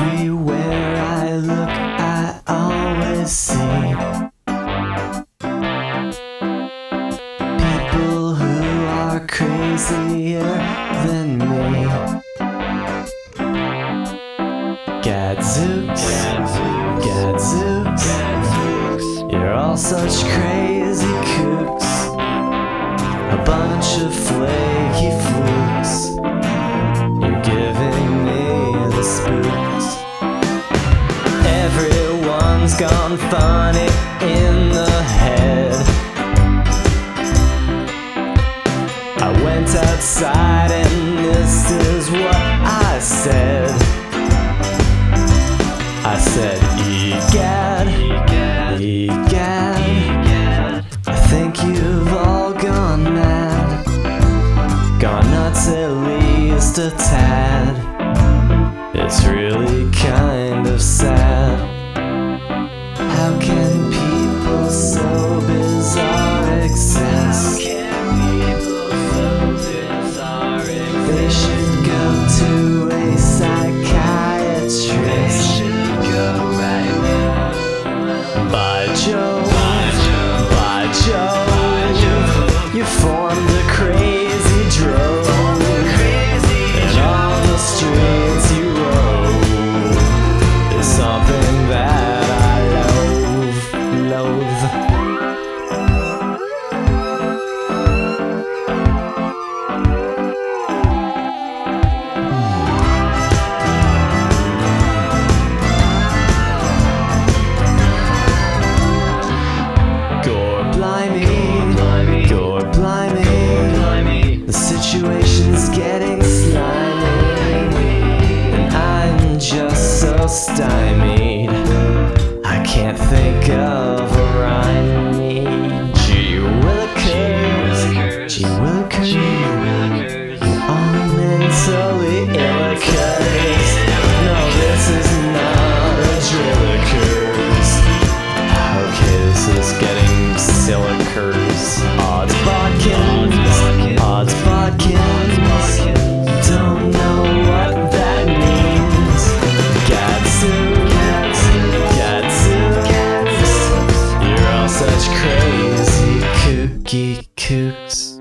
Everywhere I look, I always see people who are crazier than me. Gadzooks, gadzooks, you're all such crazy kooks, a bunch of flaky flukes. You're giving me the spooks. Everyone's gone funny in the head. I went outside and this is what I said. I said, egad, egad, I think you've all gone mad, gone nuts at least a tad. It's really kind of sad. How can people so bizarre exist? They should go to a psychiatrist. By Jove, by Jove, you formed a crazy drove, and on the streets you rode. There's something that I loathe. Gore blimey, the situation's getting slimy, and I'm just so stymied.